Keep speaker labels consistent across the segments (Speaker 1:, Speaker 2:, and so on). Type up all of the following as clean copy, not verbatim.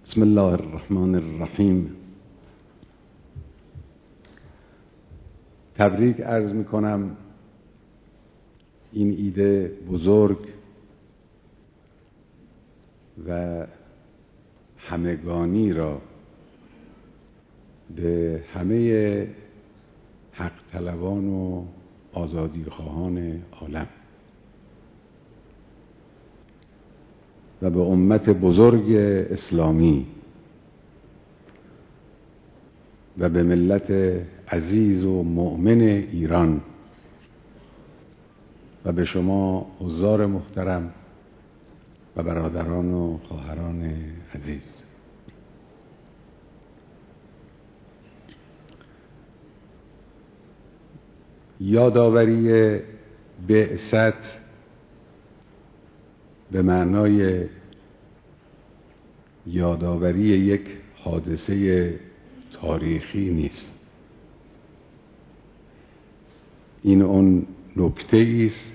Speaker 1: بسم الله الرحمن الرحیم. تبریک عرض می کنم این ایده بزرگ و همگانی را به همه حق طلبان و آزادی خواهان عالم و به امت بزرگ اسلامی و به ملت عزیز و مؤمن ایران و به شما حضار محترم و برادران و خواهران عزیز. یادآوری بعثت به معنای یادآوری یک حادثه تاریخی نیست. این اون نکته است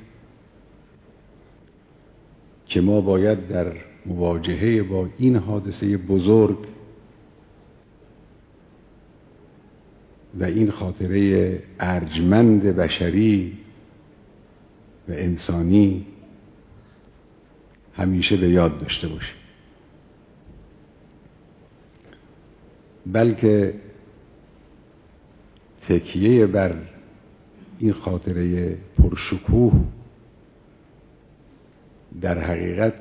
Speaker 1: که ما باید در مواجهه با این حادثه بزرگ و این خاطره ارجمند بشری و انسانی همیشه به یاد داشته باشیم، بلکه تکیه بر این خاطره پرشکوه در حقیقت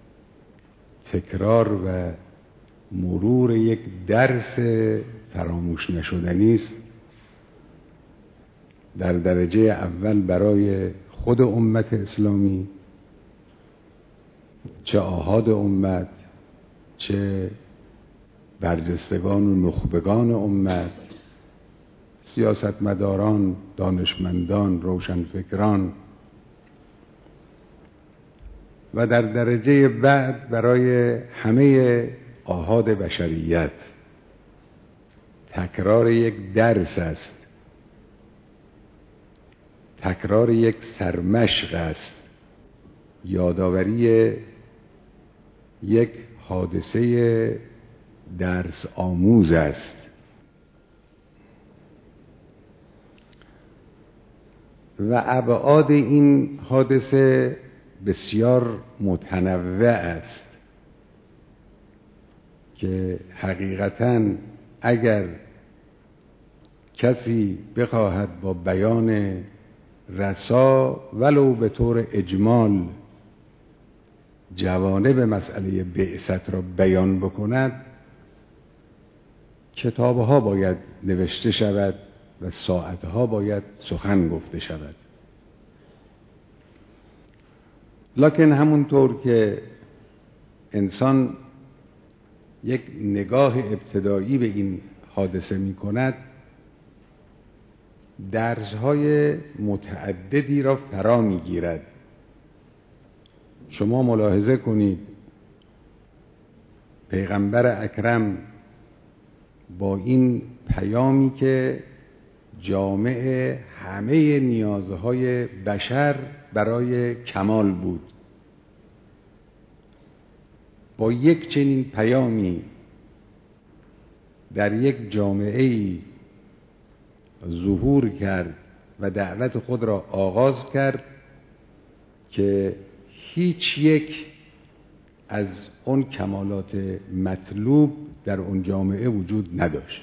Speaker 1: تکرار و مرور یک درس فراموش نشدنی است، در درجه اول برای خود امت اسلامی، چه آحاد امت، چه برجستگان و نخبگان امت، سیاستمداران، دانشمندان، روشنفکران، و در درجه بعد برای همه آحاد بشریت. تکرار یک درس است، تکرار یک سرمشق است، یادآوری یک حادثه درس آموز است. و ابعاد این حادثه بسیار متنوع است که حقیقتاً اگر کسی بخواهد با بیان رسا ولو به طور اجمال جوانب مسئله بعثت را بیان بکند، کتابها باید نوشته شود و ساعتها باید سخن گفته شود. لکن همونطور که انسان یک نگاه ابتدایی به این حادثه می کند، درس‌های متعددی را فرا می گیرد. شما ملاحظه کنید پیغمبر اکرم با این پیامی که جامع همه نیازهای بشر برای کمال بود، با یک چنین پیامی در یک جامعه‌ای ظهور کرد و دعوت خود را آغاز کرد که هیچ یک از اون کمالات مطلوب در اون جامعه وجود نداشت.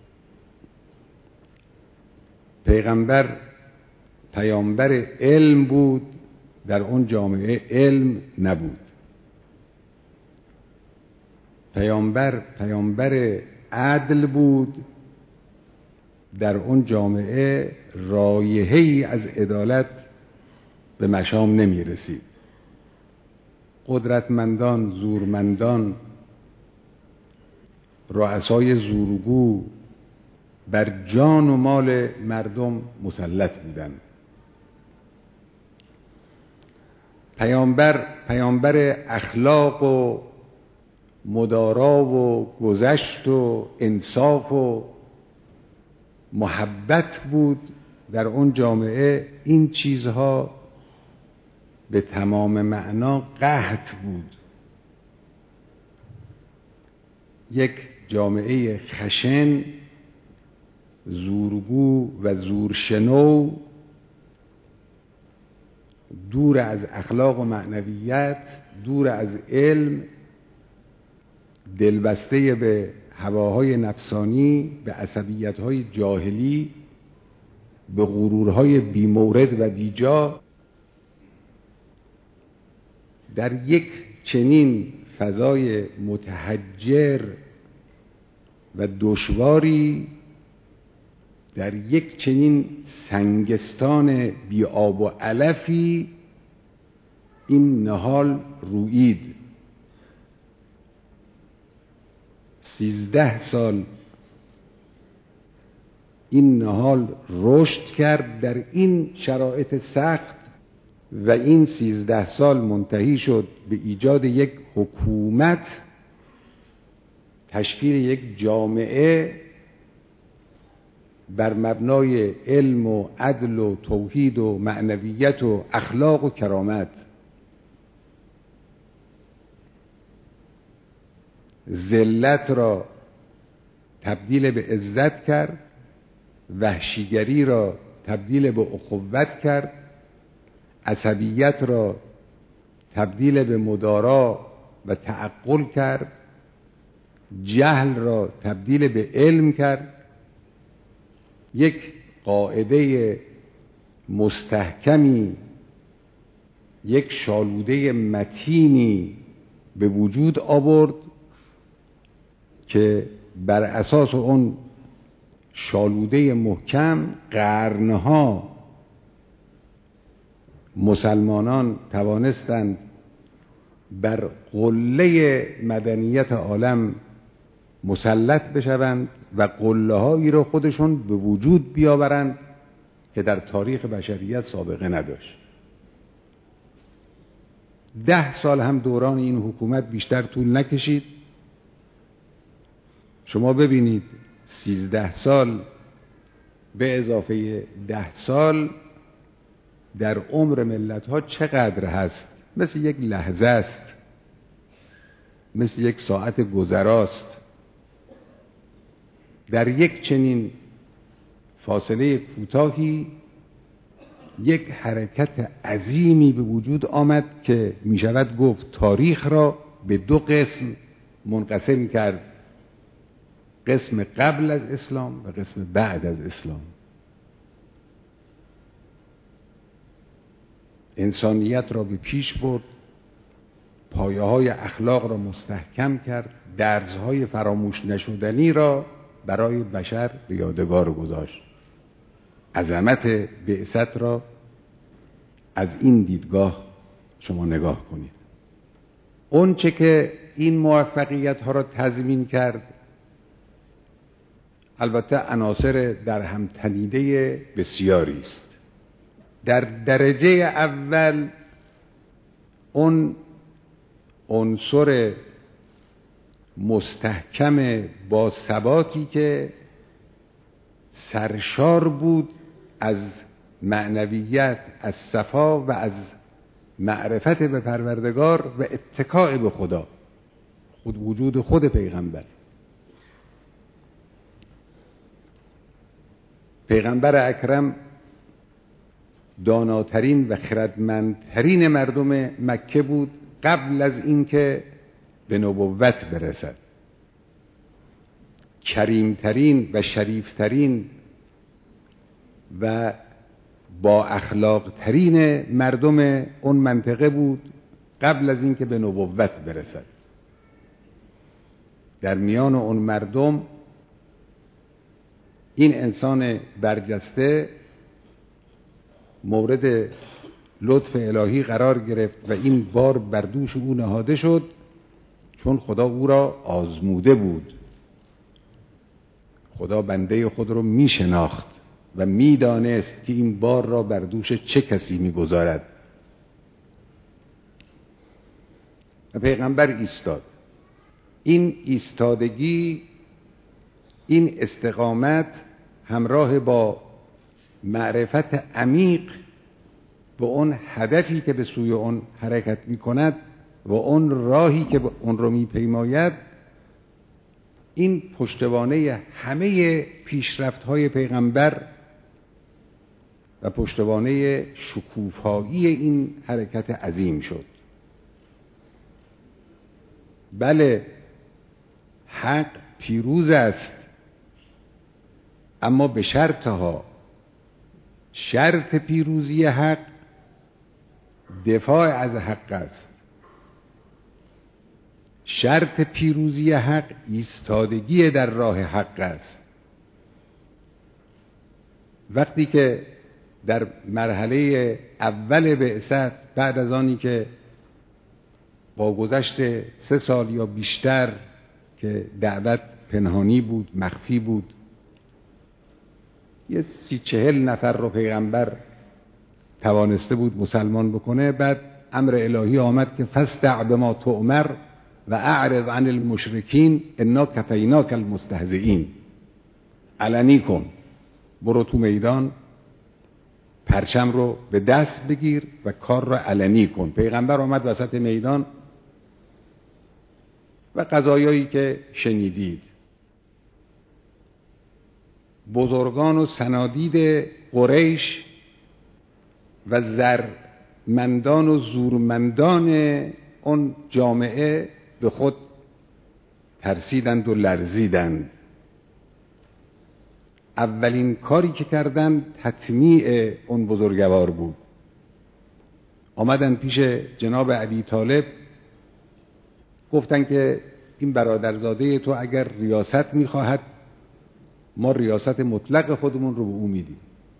Speaker 1: پیغمبر پیامبر علم بود، در اون جامعه علم نبود. پیامبر عدل بود، در اون جامعه رایحه‌ای از عدالت به مشام نمی رسید. قدرتمندان، زورمندان، رؤسای زورگو بر جان و مال مردم مسلط بودند. پیامبر اخلاق و مدارا و گذشت و انصاف و محبت بود، در اون جامعه این چیزها به تمام معنا قحط بود. یک جامعه خشن، زورگو و زورشنو، دور از اخلاق و معنویت، دور از علم، دلبسته به هواهای نفسانی، به عصبیت‌های جاهلی، به غرورهای بی‌مورد و بیجا، در یک چنین فضای متحجر و دشواری، در یک چنین سنگستان بی آب و علفی این نهال رویید. 13 سال این نهال رشد کرد در این شرایط سخت و این 13 سال منتهی شد به ایجاد یک حکومت، تشکیل یک جامعه بر مبنای علم و عدل و توحید و معنویت و اخلاق و کرامت. ذلت را تبدیل به عزت کرد، وحشیگری را تبدیل به اخوت کرد، عصبیت را تبدیل به مدارا و تعقل کرد، جهل را تبدیل به علم کرد، یک قاعده مستحکمی، یک شالوده متینی به وجود آورد که بر اساس اون شالوده محکم قرنها مسلمانان توانستند بر قله مدنیت عالم مسلط بشوند و قله‌هایی را خودشون به وجود بیاورند که در تاریخ بشریت سابقه نداشت. 10 سال هم دوران این حکومت بیشتر طول نکشید. شما ببینید 13 سال به اضافه 10 سال در عمر ملت‌ها چقدر هست؟ مثل یک لحظه است، مثل یک ساعت گذراست. در یک چنین فاصله کوتاهی یک حرکت عظیمی به وجود آمد که می شود گفت تاریخ را به 2 قسم منقسم کرد: قسم قبل از اسلام و قسم بعد از اسلام. انسانیت را به پیش برد، پایه‌های اخلاق را مستحکم کرد، درس‌های فراموش نشدنی را برای بشر به یادگار گذاشت. عظمت بعثت را از این دیدگاه شما نگاه کنید. اون چه که این موفقیت‌ها را تضمین کرد، البته عناصر در هم تنیده بسیاری است. در درجه اول اون عنصر مستحکم با ثباتی که سرشار بود از معنویت، از صفا و از معرفت به پروردگار و اتکاء به خدا، خود وجود خود پیغمبر. پیغمبر اکرم داناترین و خردمندترین مردم مکه بود قبل از اینکه به نبوت برسد. کریمترین و شریفترین و با اخلاق ترین مردم اون منطقه بود قبل از اینکه به نبوت برسد. در میان اون مردم این انسان برجسته مورد لطف الهی قرار گرفت و این بار بر دوش او نهاده شد، چون خدا او را آزموده بود. خدا بنده خود را می شناخت و می دانست که این بار را بر دوش چه کسی می گذارد. و پیغمبر ایستاد. این ایستادگی، این استقامت همراه با معرفت عمیق به اون هدفی که به سوی اون حرکت می کند و اون راهی که اون رو می پیماید، این پشتوانه همه پیشرفت‌های پیغمبر و پشتوانه شکوفایی این حرکت عظیم شد. بله، حق پیروز است، اما به شرطها. شرط پیروزی حق دفاع از حق است. شرط پیروزی حق ایستادگی در راه حق است. وقتی که در مرحله اول بعثت، بعد از آنی که با گذشت 3 سال یا بیشتر که دعوت پنهانی بود، مخفی بود، یه 30-40 نفر رو پیغمبر توانسته بود مسلمان بکنه، بعد امر الهی آمد که فاصدع بما تؤمر و اعرض عن المشرکین انا کفیناک المستهزئین. علنی کن، برو تو میدان، پرچم رو به دست بگیر و کار رو علنی کن. پیغمبر آمد وسط میدان و قضایایی که شنیدید، بزرگان و سنادید قریش و زرمندان و زورمندان اون جامعه به خود ترسیدند و لرزیدند. اولین کاری که کردند تطمیع اون بزرگوار بود. آمدن پیش جناب ابی طالب، گفتن که این برادرزاده تو اگر ریاست میخواهد، ما ریاست مطلق خودمون رو به او میدیم.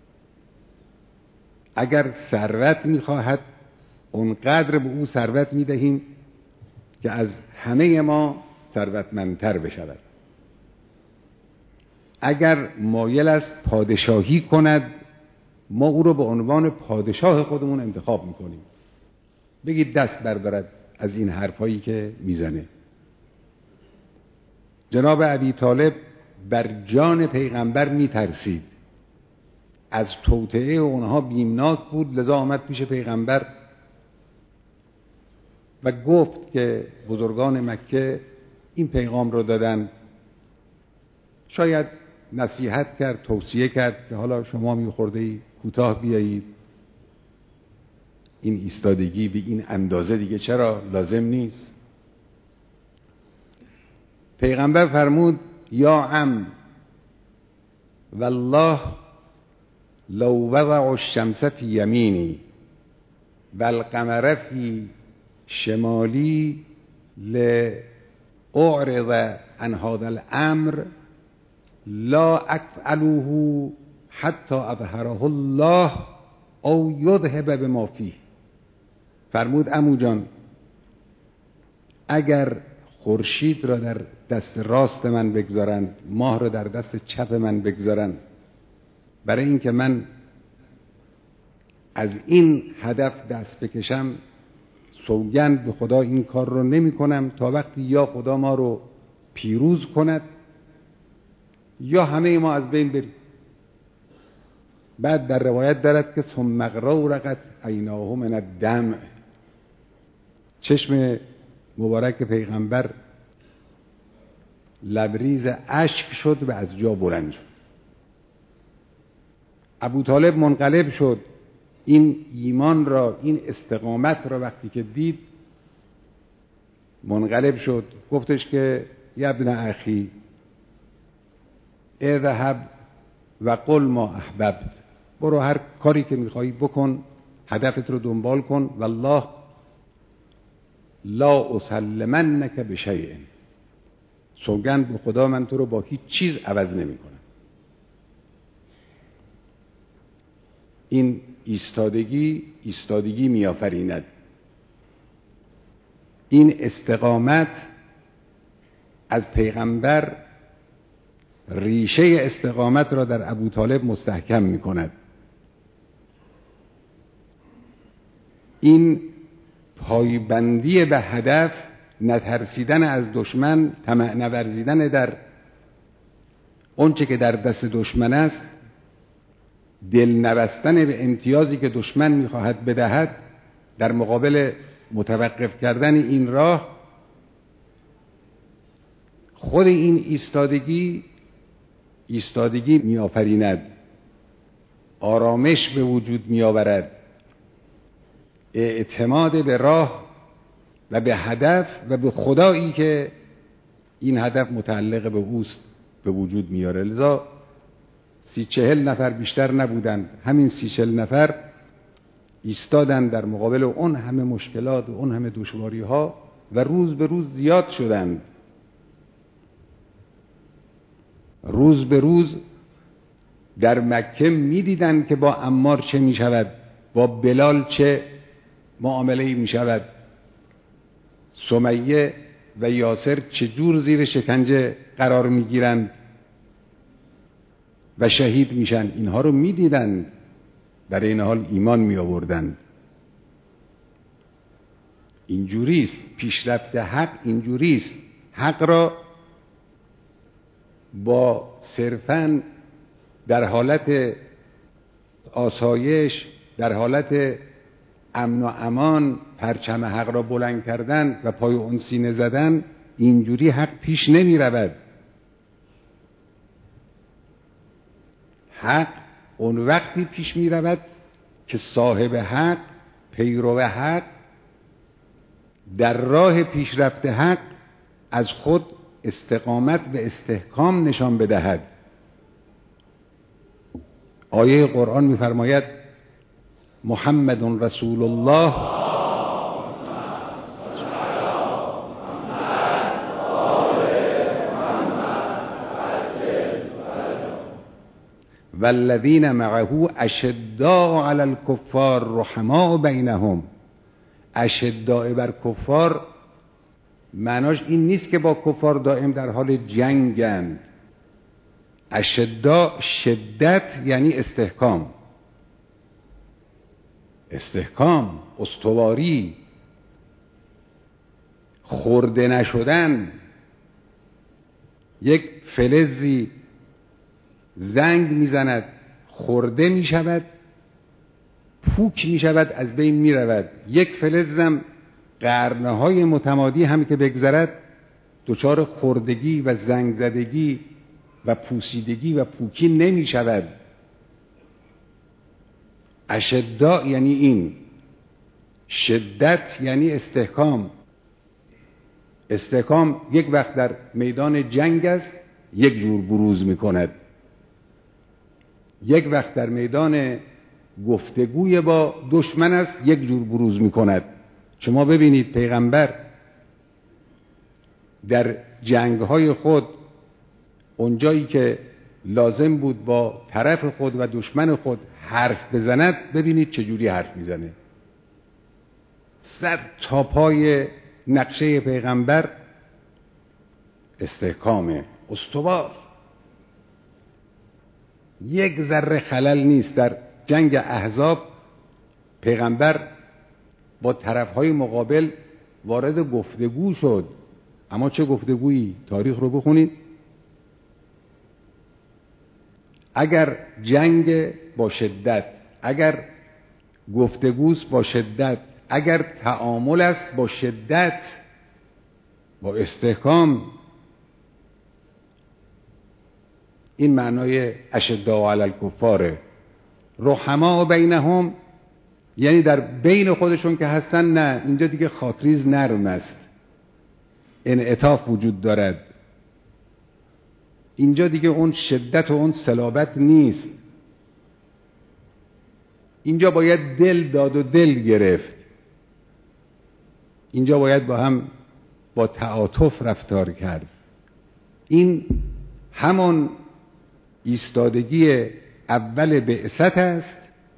Speaker 1: اگر ثروت میخواهد، اونقدر به او ثروت میدهیم که از همه ما ثروتمندتر بشود. اگر مایل است پادشاهی کند، ما او رو به عنوان پادشاه خودمون انتخاب میکنیم. بگید دست بردارد از این حرفایی که میزنه. جناب ابی طالب بر جان پیغمبر میترسید، از توطئه اونها بیمناک بود، لذا آمد پیش پیغمبر و گفت که بزرگان مکه این پیغام رو دادن. شاید نصیحت کرد، توصیه کرد که حالا شما میخورده‌ای کوتاه بیایید، این ایستادگی به این اندازه دیگه چرا لازم نیست. پیغمبر فرمود یا عم والله لو وضع الشمس فی یمینی و القمر فی شمالی لأعرض عن هذا الامر لا افعله حتی اظهره الله او یذهب بما فیه. فرمود عمو جان، اگر خورشید را در دست راست من بگذارند، ماه را در دست چپ من بگذارند، برای اینکه من از این هدف دست بکشم، سوگند به خدا این کار رو نمی کنم تا وقتی یا خدا ما رو پیروز کند یا همه ما از بین بریم. بعد در روایت دارد که ثم غرقت عیناه من الدمع، چشم مبارک پیغمبر لبریز اشک شد و از جا بلند شد. ابو طالب منقلب شد. این ایمان را، این استقامت را وقتی که دید منقلب شد. گفتش که یا ابن اخی اذهب و قل ما احببت، برو هر کاری که میخوایی بکن، هدفت رو دنبال کن، والله لا اسلمنک بشیء، سوگند به خدا من تو رو با هیچ چیز عوض نمی کنم. این ایستادگی میآفریند. این استقامت از پیغمبر ریشه استقامت را در ابو طالب مستحکم می کند. این پایبندی به هدف، نترسیدن از دشمن، طمع نورزیدن در اونچه که در دست دشمن است، دل نبستن به امتیازی که دشمن میخواهد بدهد، در مقابل متوقف کردن این راه خود این ایستادگی می آفریند، آرامش به وجود می آورد، اعتماد به راه و به هدف و به خدایی که این هدف متعلق به اوست به وجود میاره. لذا 30-40 نفر بیشتر نبودند، همین 30-40 نفر ایستادن در مقابل اون همه مشکلات و اون همه دشواری ها و روز به روز زیاد شدند. روز به روز در مکه می‌دیدند که با عمار چه می‌شود، با بلال چه معامله‌ای می‌شود، سمیه و یاسر چه جور زیر شکنجه قرار می‌گیرند و شهید میشن. اینها رو می‌دیدند، در این حال ایمان می‌آوردند. اینجوریست پیشرفت حق، اینجوریست. حق را با صرفاً در حالت آسایش، در حالت امن و امان پرچم حق را بلند کردن و پای اون سینه زدن، اینجوری حق پیش نمی رود. حق اون وقتی پیش می رود که صاحب حق، پیرو حق، در راه پیشرفت حق از خود استقامت و استحکام نشان بدهد. آیه قرآن می‌فرماید محمد رسول الله والذین معه اشداء علی الکفار رحماء بینهم. اشداء بر کفار معناش این نیست که با کفار دائم در حال جنگند. اشداء شدت یعنی استحکام، استواری، خورده نشدن. یک فلزی زنگ میزند، خورده میشود، پوک میشود، از بین میرود. یک فلزم قرنهای متمادی هم که بگذرد دچار خوردگی و زنگ زدگی و پوسیدگی و پوکی نمی شود. اشداء یعنی این، شدت یعنی استحکام. استحکام یک وقت در میدان جنگ است، یک جور بروز می کند. یک وقت در میدان گفتگوی با دشمن است، یک جور بروز می کند. شما ببینید پیغمبر در جنگ‌های خود اونجایی که لازم بود با طرف خود و دشمن خود حرف بزند، ببینید چجوری حرف میزنه. سر تا پای نقشه پیغمبر استحکامه، استوار. یک ذره خلل نیست. در جنگ احزاب پیغمبر با طرفهای مقابل وارد گفتگو شد. اما چه گفتگویی؟ تاریخ رو بخونید. اگر جنگ با شدت، اگر گفتگوست با شدت، اگر تعامل است با شدت، با استحکام، این معنای اشداء علی الکفاره. رحماء بینهم یعنی در بین خودشون که هستن، نه، اینجا دیگه خاطریز نرم است، انعطاف وجود دارد. اینجا دیگه اون شدت و اون صلابت نیست. اینجا باید دل داد و دل گرفت. اینجا باید با هم با تعاطف رفتار کرد. این همان ایستادگی اول بعثت است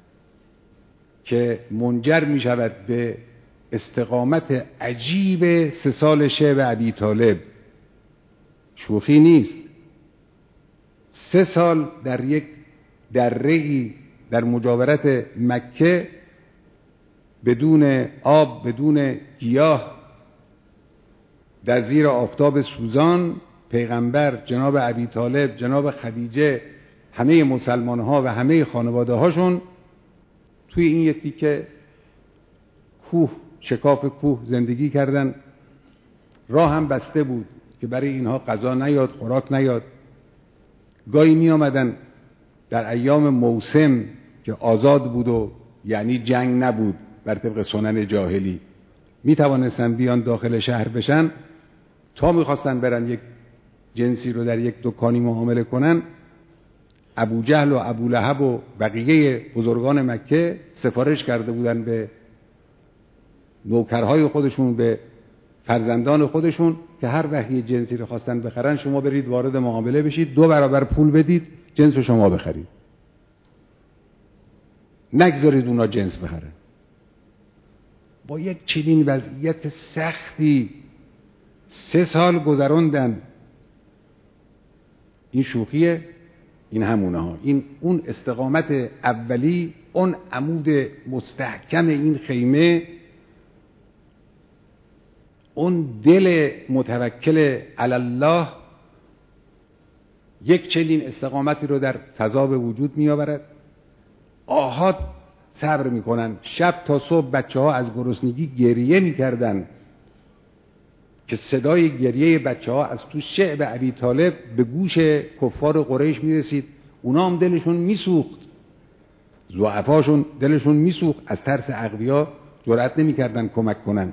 Speaker 1: که منجر می شود به استقامت عجیب 3 سال شعب ابی طالب. شوخی نیست. 3 سال در یک دره‌ای در مجاورت مکه، بدون آب، بدون گیاه، در زیر آفتاب سوزان، پیغمبر، جناب ابی طالب، جناب خدیجه، همه مسلمان ها و همه خانواده هاشون توی این یک تیکه کوه، شکاف کوه زندگی کردن. راه هم بسته بود، که برای اینها غذا نیاد، خوراک نیاد. گاهی می آمدن در ایام موسم که آزاد بود و یعنی جنگ نبود بر طبق سنن جاهلی، می توانستن بیان داخل شهر بشن، تا میخواستن برن یک جنسی رو در یک دکانی معامله کنن، ابو جهل و ابو لهب و بقیه بزرگان مکه سفارش کرده بودن به نوکرهای خودشون، به فرزندان خودشون که هر وقت یه جنسی رو خواستن بخرن شما برید وارد معامله بشید، 2 برابر پول بدید جنس رو شما بخرید، نگذارید اونا جنس بخرن. با یک چنین وضعیت سختی 3 سال گذراندن. این شوخیه، این همونه ها، این اون استقامت اولی، اون عمود مستحکم این خیمه، اون دل متوکل علی الله یک چنین استقامتی رو در فضا به وجود می آورد. آحاد صبر می کنن. شب تا صبح بچه ها از گرسنگی گریه می کردن که صدای گریه بچه ها از تو شعب ابی طالب به گوش کفار قریش می رسید. اونا هم دلشون می سوخت، ضعفاشون دلشون می سوخت، از ترس اقویا جرأت نمی کردن کمک کنن.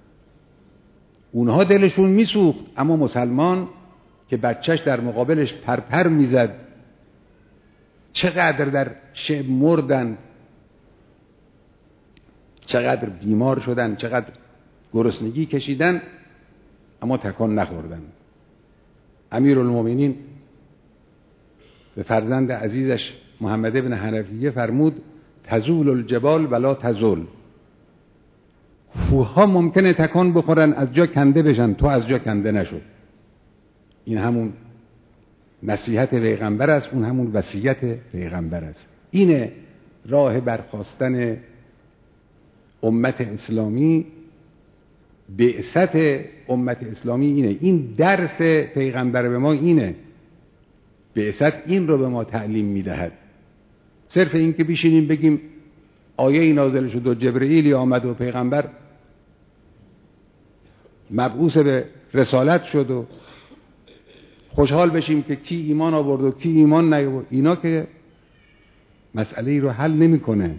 Speaker 1: اونها دلشون می سوخت، اما مسلمان که بچهش در مقابلش پرپر می زد، چقدر در شعب مردن، چقدر بیمار شدن، چقدر گرسنگی کشیدن، اما تکان نخوردن. امیرالمومنین به فرزند عزیزش محمد ابن حنفیه فرمود تزول الجبال ولا تزول. کوه‌ها ممکنه تکان بخورن، از جا کنده بشن، تو از جا کنده نشد. این همون نصیحت پیغمبر است، اون همون وصیت پیغمبر است. اینه راه برخاستن امت اسلامی، بعثت امت اسلامی اینه. این درس پیغمبر به ما اینه، بعثت این رو به ما تعلیم میدهد. صرف این که بشینیم بگیم آیه نازل شد و جبرئیل آمد و پیغمبر مبعوث به رسالت شد و خوشحال بشیم که کی ایمان آورد و کی ایمان نیاورد، اینا که مسئله ای رو حل نمیکنه.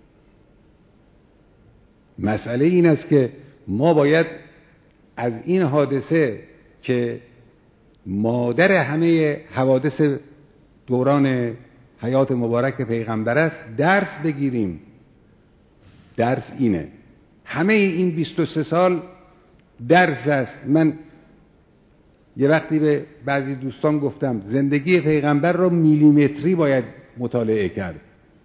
Speaker 1: مسئله این است که ما باید از این حادثه که مادر همه حوادث دوران حیات مبارک پیغمبر است درس بگیریم. درس اینه، همه این 23 سال درس است. من یه وقتی به بعضی دوستان گفتم زندگی پیغمبر رو میلیمتری باید مطالعه کرد.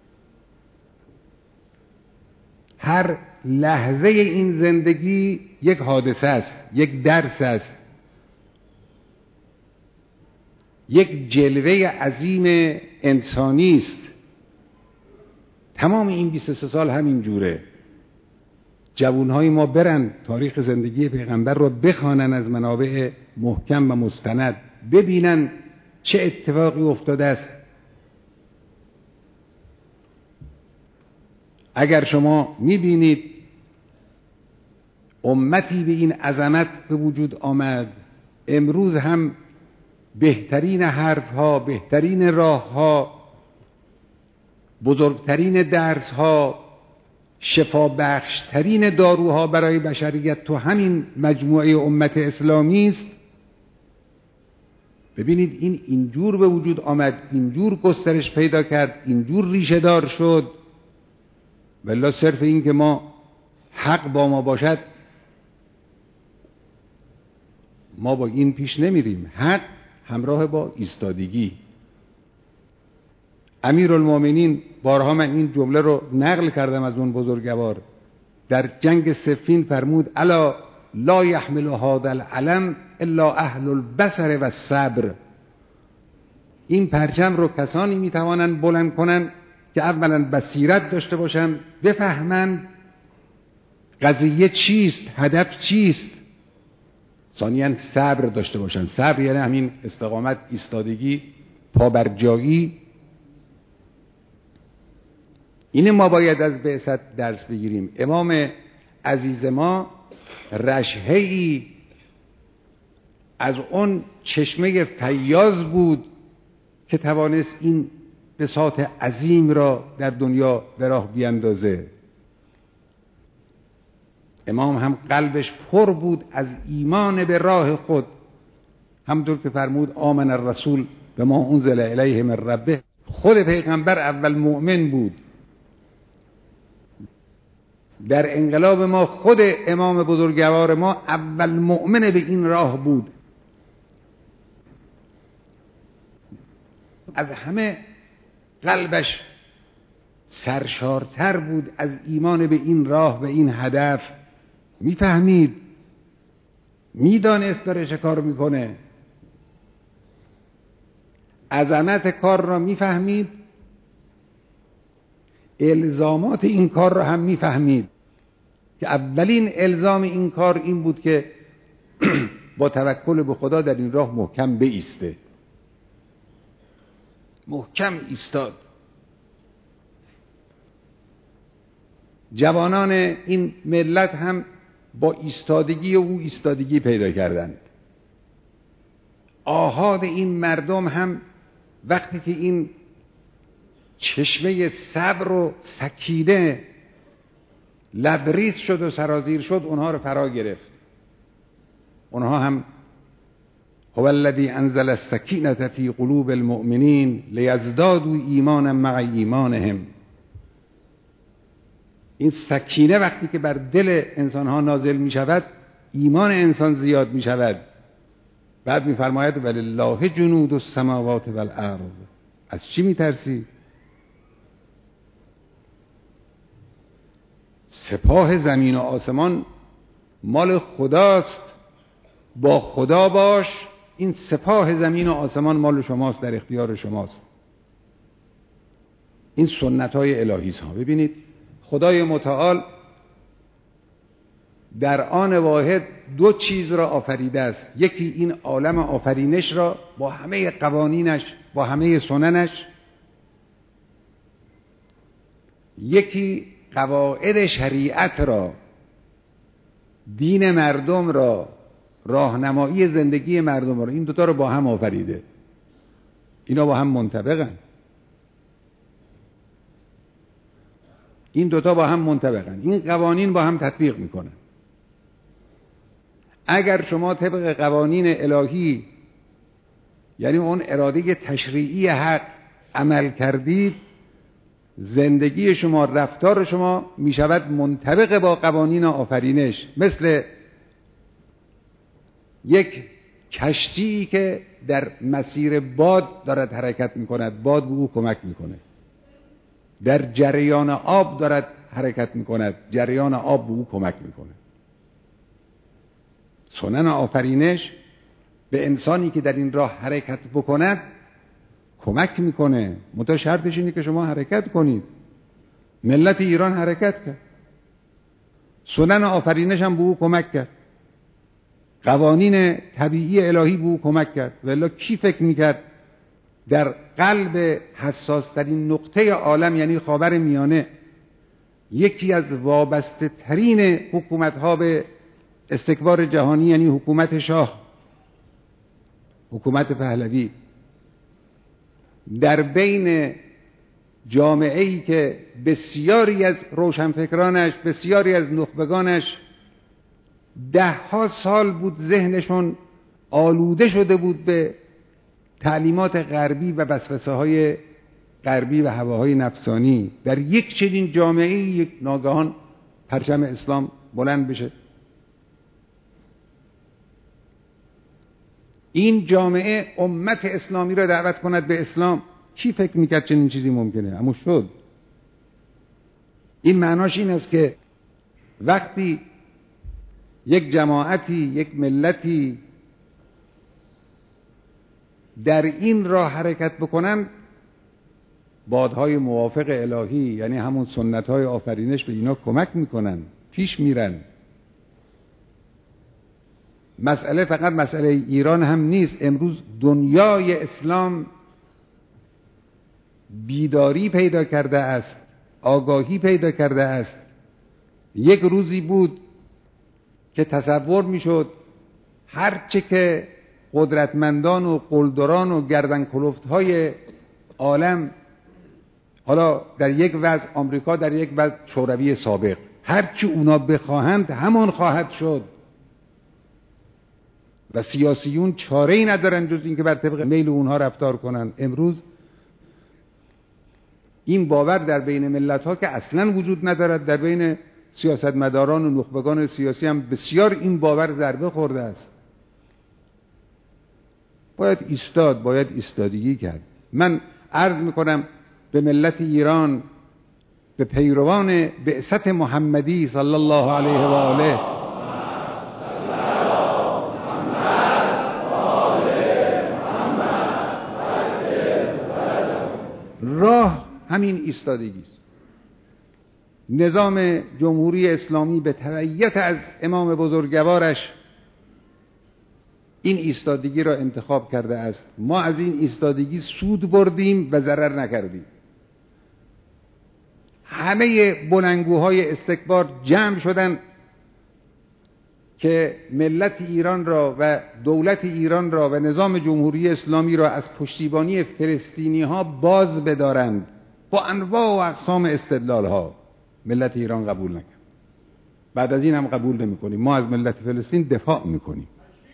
Speaker 1: هر لحظه این زندگی یک حادثه است، یک درس است، یک جلوه عظیم انسانی است. تمام این 23 سال همین جوره. جوانهای ما برن تاریخ زندگی پیغمبر رو بخوانن از منابع محکم و مستند، ببینن چه اتفاقی افتاده است. اگر شما میبینید امتی به این عظمت به وجود آمد، امروز هم بهترین حرفها، بهترین راهها، بزرگترین درسها، شفا بخشترین داروها برای بشریت تو همین مجموعه امت اسلامی است. ببینید این اینجور به وجود آمد، اینجور گسترش پیدا کرد، اینجور ریشه دار شد. والله صرف این که ما حق با ما باشد ما با این پیش نمیریم. حق همراه با ایستادگی. امیرالمومنین، بارها من این جمله رو نقل کردم از اون بزرگوار، در جنگ صفین فرمود الا لا یحمل هذا العلم الا اهل البصر و الصبر. این پرچم رو کسانی میتوانند بلند کنند که اولا بصیرت داشته باشند، بفهمند قضیه چیست، هدف چیست، ثانیاً صبر داشته باشند. صبر یعنی همین استقامت، ایستادگی، پابرجایی. اینه ما باید از بعثت درس بگیریم. امام عزیز ما رشحه‌ای از اون چشمه فیاض بود که توانست این بساط عظیم را در دنیا به راه بیندازه. امام هم قلبش پر بود از ایمان به راه خود، همونطور که فرمود آمن الرسول بما انزل الیه من ربه. خود پیغمبر اول مؤمن بود. در انقلاب ما خود امام بزرگوار ما اول مؤمن به این راه بود. از همه قلبش سرشارتر بود از ایمان به این راه، به این هدف. میفهمید، میدانست داره چه کار میکنه، عظمت کار را میفهمید، الزامات این کار را هم میفهمید که اولین الزام این کار این بود که با توکل به خدا در این راه محکم بایسته. محکم ایستاد. جوانان این ملت هم با ایستادگی او ایستادگی پیدا کردند. آحاد این مردم هم وقتی که این چشمه صبر و سکینه لبریز شد و سرازیر شد، اونها رو فرا گرفت. اونها هم هو الذی انزل السکینة فی قلوب المؤمنین لیزدادوا ایمانا مع ایمانهم. این سکینه وقتی که بر دل انسانها نازل می شود، ایمان انسان زیاد می شود. بعد می فرماید ولله جنود السماوات والارض. از چی می ترسی؟ سپاه زمین و آسمان مال خداست، با خدا باش. این سپاه زمین و آسمان مال شماست، در اختیار شماست. این سنت‌های الهی است. ببینید خدای متعال در آن واحد دو چیز را آفریده است. یکی این عالم آفرینش را با همه قوانینش، با همه سننش، یکی قواعد شریعت را، دین مردم را، راهنمایی زندگی مردم را. این دوتا رو با هم آفریده. اینا با هم منطبقن. این دوتا با هم منطبقن. این قوانین با هم تطبیق میکنن. اگر شما طبق قوانین الهی، یعنی اون اراده تشریعی حق عمل کردید، زندگی شما، رفتار شما میشود منطبق با قوانین آفرینش. مثل یک کشتی که در مسیر باد دارد حرکت میکند، باد به او کمک میکنه. در جریان آب دارد حرکت میکند، جریان آب به او کمک میکنه. سنن آفرینش به انسانی که در این راه حرکت بکند کمک میکنه. منتها شرطش اینه که شما حرکت کنید. ملت ایران حرکت کرد، سنن آفرینش هم به او کمک کرد، قوانین طبیعی الهی به او کمک کرد. والا کی فکر میکرد در قلب حساس ترین نقطه عالم، یعنی خاور میانه، یکی از وابسته ترین حکومت ها به استکبار جهانی، یعنی حکومت شاه، حکومت پهلوی، در بین جامعه‌ای که بسیاری از روشنفکرانش، بسیاری از نخبگانش 10 سال بود ذهنشون آلوده شده بود به تعلیمات غربی و وسوسه‌های غربی و هواهای نفسانی، در یک چنین جامعه‌ای یک ناگهان پرچم اسلام بلند بشه. این جامعه امت اسلامی را دعوت کند به اسلام. کی فکر میکرد چنین چیزی ممکنه؟ اما شد. این معناش این است که وقتی یک جماعتی، یک ملتی در این راه حرکت بکنن، بادهای موافق الهی، یعنی همون سنت‌های آفرینش، به اینا کمک میکنن، پیش میرن. مسئله فقط مسئله ایران هم نیست. امروز دنیای اسلام بیداری پیدا کرده است، آگاهی پیدا کرده است. یک روزی بود که تصور میشد هرچه که قدرتمندان و قلدران و گردن کلفت‌های عالم، حالا در یک وضع آمریکا، در یک وضع شوروی سابق، هر چی اونا بخواهند همان خواهد شد و سیاسیون چاره‌ای ندارن جز اینکه بر طبق میل اونها رفتار کنن. امروز این باور در بین ملت‌ها که اصلاً وجود ندارد، در بین سیاستمداران و نخبگان سیاسی هم بسیار این باور ضربه خورده است. باید ایستاد، باید ایستادگی کرد. من عرض میکنم به ملت ایران، به پیروان بعثت محمدی صلی الله علیه و آله، راه همین ایستادگی است. نظام جمهوری اسلامی به تبعیت از امام بزرگوارش این ایستادگی را انتخاب کرده است. ما از این ایستادگی سود بردیم و ضرر نکردیم. همه بلندگوهای استکبار جمع شدند که ملت ایران را و دولت ایران را و نظام جمهوری اسلامی را از پشتیبانی فلسطینی ها باز بدارند با انواع و اقسام استدلال ها. ملت ایران قبول نکرد. بعد از این هم قبول نمی کنیم. ما از ملت فلسطین دفاع می کنیم.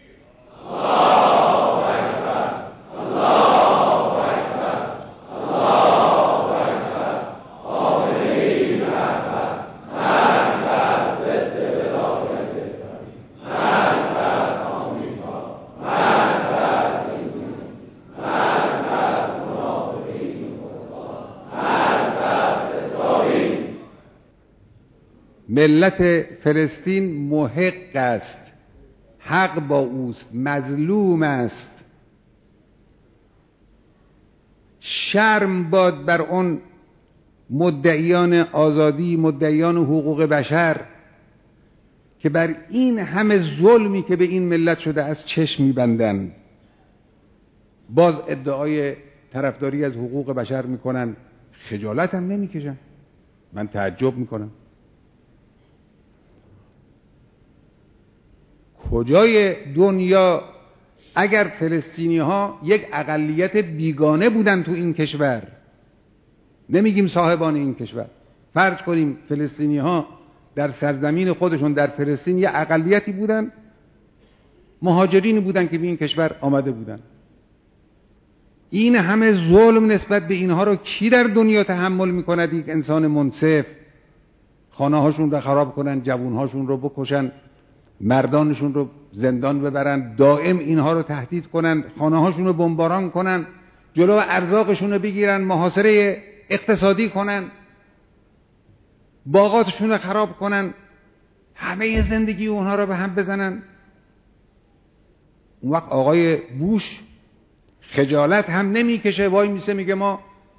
Speaker 1: ملت فلسطین محق است، حق با اوست، مظلوم است. شرم باد بر اون مدعیان آزادی، مدعیان حقوق بشر که بر این همه ظلمی که به این ملت شده از چشم می‌بندند، باز ادعای طرفداری از حقوق بشر میکنن، خجالت هم نمیکشن. من تعجب میکنم کجای دنیا اگر فلسطینی ها یک اقلیت بیگانه بودن تو این کشور، نمیگیم صاحبان این کشور، فرض کنیم فلسطینی ها در سرزمین خودشون در فلسطین یک اقلیتی بودن، مهاجرین بودن که به این کشور آمده بودن، این همه ظلم نسبت به اینها رو کی در دنیا تحمل میکند؟ یک انسان منصف خانه هاشون رو خراب کنن، جوون هاشون رو بکشن، مردانشون رو زندان ببرن، دائم اینها رو تهدید کنن، خانه هاشون رو بمباران کنن، جلو ارزاقشون رو بگیرن، محاصره اقتصادی کنن، باغاتشون رو خراب کنن، همه زندگی اونها رو به هم بزنن. اون وقت آقای بوش خجالت هم نمیکشه، وای میسه میگه ما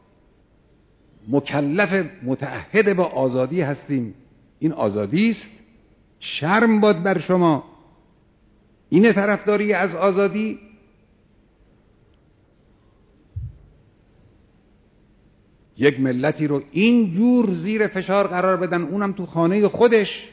Speaker 1: مکلف متعهد با آزادی هستیم. این آزادی است؟ شرم باد بر شما. اینه طرفداری از آزادی؟ یک ملتی رو اینجور زیر فشار قرار بدن، اونم تو خانه خودش.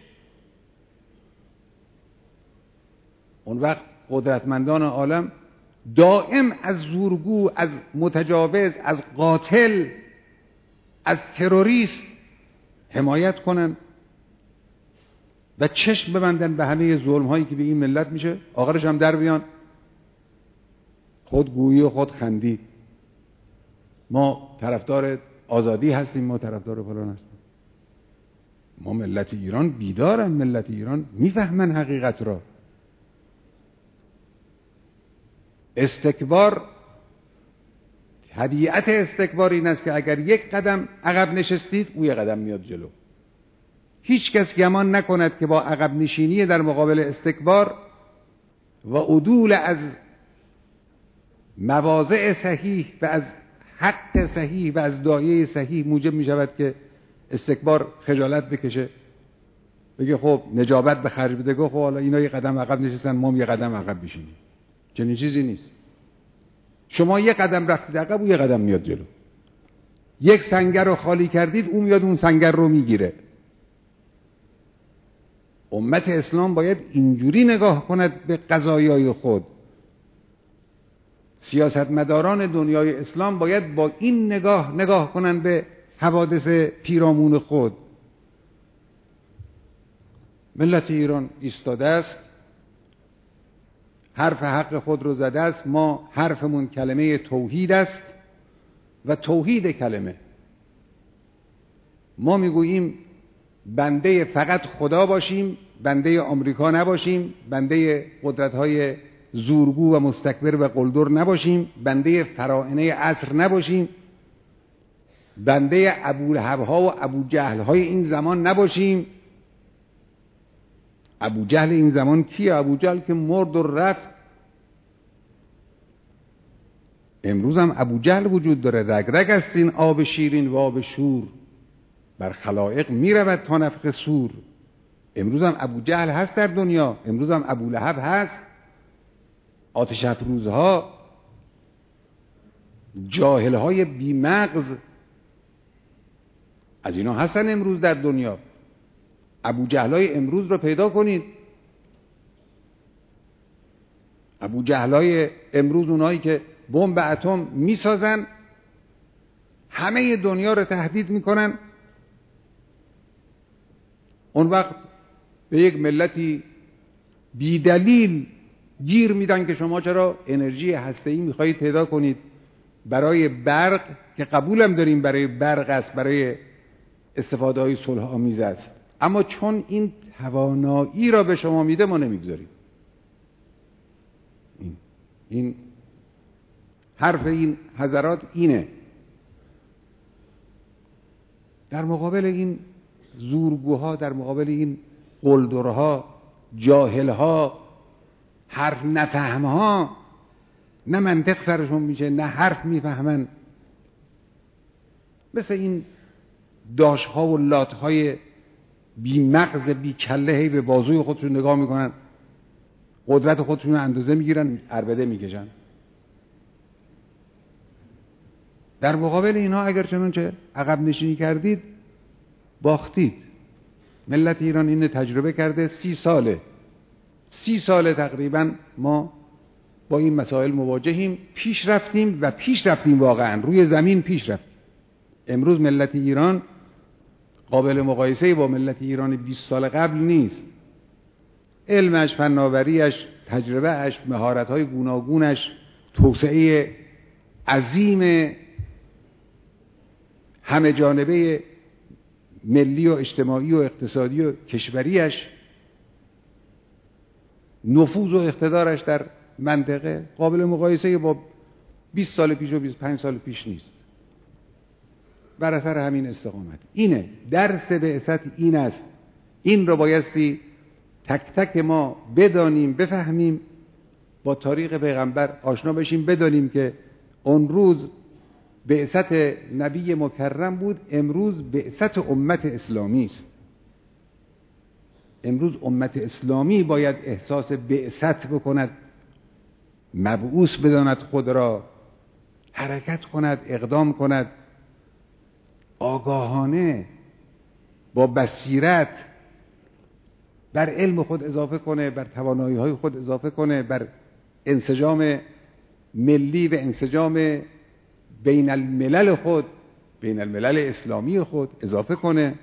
Speaker 1: اون وقت قدرتمندان عالم دائم از زورگو، از متجاوز، از قاتل، از تروریست حمایت کنن و چشم ببندن به همه ظلم هایی که به این ملت میشه، آخرش هم در بیان خودگویی و خودخندی. ما طرفدار آزادی هستیم، ما طرفدار فلان هستیم. ما ملت ایران بیدارن، ملت ایران میفهمن حقیقت را. استکبار، طبیعت استکبار این است که اگر یک قدم عقب نشستید او یک قدم میاد جلو. هیچ کس گمان نکند که با عقب نشینی در مقابل استکبار و عدول از مواضع صحیح و از حق صحیح و از دایره صحیح موجب می شود که استکبار خجالت بکشه، بگه خب نجابت به خرج بده، خب حالا اینا یک قدم عقب نشستن، ما یک قدم عقب بشینیم. چنین چیزی نیست. شما یک قدم رفتید عقب، او یک قدم میاد جلو. یک سنگر رو خالی کردید، او میاد اون سنگر رو میگیره. امت اسلام باید اینجوری نگاه کند به قضایای خود. سیاستمداران دنیای اسلام باید با این نگاه کنن به حوادث پیرامون خود. ملت ایران ایستاده است، حرف حق خود رو زده است. ما حرفمون کلمه توحید است و توحید کلمه. ما میگوییم بنده فقط خدا باشیم، بنده آمریکا نباشیم، بنده قدرت‌های زورگو و مستکبر و قلدر نباشیم، بنده فراعنه عصر نباشیم، بنده ابولهب‌ها و ابوجهل‌های این زمان نباشیم. ابوجهل این زمان کیه؟ ابوجهل که مرد و رفت. امروز هم ابوجهل وجود داره. رگ رگ است این آب شیرین و آب شور، بر خلائق می رود تا نفخ صور. امروز هم ابوجهل هست در دنیا، امروز هم ابولهب هست. آتش افروزها، جاهلهای بیمغز، از اینا هستن امروز در دنیا. ابوجهلای امروز رو پیدا کنید. ابوجهلای امروز، اونایی که بمب اتم میسازن، همه دنیا رو تهدید میکنن. اون وقت به یک ملتی بیدلیل گیر میدن که شما چرا انرژی هسته‌ای میخواهید پیدا کنید برای برق، که قبولم داریم برای برق است، برای استفاده های صلح آمیز است، اما چون این توانایی را به شما میده ما نمیگذاریم. این حرف این حضرات اینه. در مقابل این زورگوها، در مقابل این قلدرها، جاهلها، حرف نفهمها، نه منطق سرشون میشه نه حرف میفهمن، مثل این داشها و لاتهای بی مغز بی کله هی به بازوی خودشون نگاه میکنن، قدرت خودشون اندازه میگیرن، عربده میکشن. در مقابل اینها اگر چنانچه عقب نشینی کردید باختید. ملت ایران اینو تجربه کرده. 30 ساله تقریبا ما با این مسائل مواجهیم. پیش رفتیم واقعا روی زمین پیش رفتیم. امروز ملت ایران قابل مقایسه با ملت ایران 20 سال قبل نیست. علمش، فناوریش، تجربهش، مهارت‌های گوناگونش، توسعه عظیم همه جانبه ملی و اجتماعی و اقتصادی و کشوریش، نفوذ و اقتدارش در منطقه قابل مقایسه با 20 سال پیش و 25 سال پیش نیست. بر اثر همین استقامت. اینه درس بعثت، این است. این رو بایستی تک تک ما بدانیم، بفهمیم، با تاریخ پیغمبر آشنا بشیم، بدانیم که اون روز بعثت نبی مکرم بود، امروز بعثت امت اسلامی است. امروز امت اسلامی باید احساس بعثت بکند، مبعوث بداند خود را، حرکت کند، اقدام کند، آگاهانه با بصیرت بر علم خود اضافه کنه، بر توانایی‌های خود اضافه کنه، بر انسجام ملی و انسجام بین الملل خود، بین الملل اسلامی خود اضافه کنه.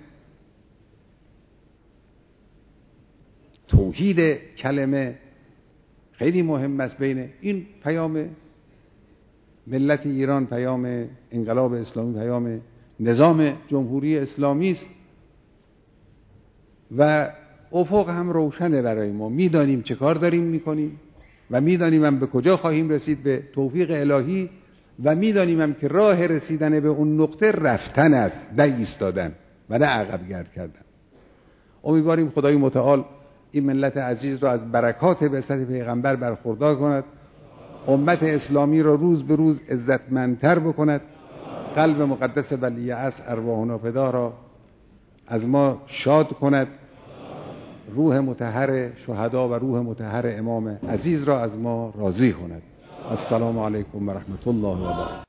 Speaker 1: توحید کلمه خیلی مهم است. بین این پیام ملت ایران، پیام انقلاب اسلامی، پیام نظام جمهوری اسلامی است و افق هم روشنه برای ما. میدانیم چه کار داریم میکنیم و میدانیم هم به کجا خواهیم رسید به توفیق الهی و میدانیم هم که راه رسیدن به اون نقطه رفتن است، نه ایستادن و نه عقب گرد کردن. امیدواریم خدای متعال این ملت عزیز را از برکات بعثت پیغمبر برخوردار کند، امت اسلامی را روز به روز عزتمندتر بکند، قلب مقدس ولی عصر ارواحنا فدا را از ما شاد کند، روح مطهر شهدا و روح مطهر امام عزیز را از ما راضی کند. السلام علیکم و رحمت الله و برکاته.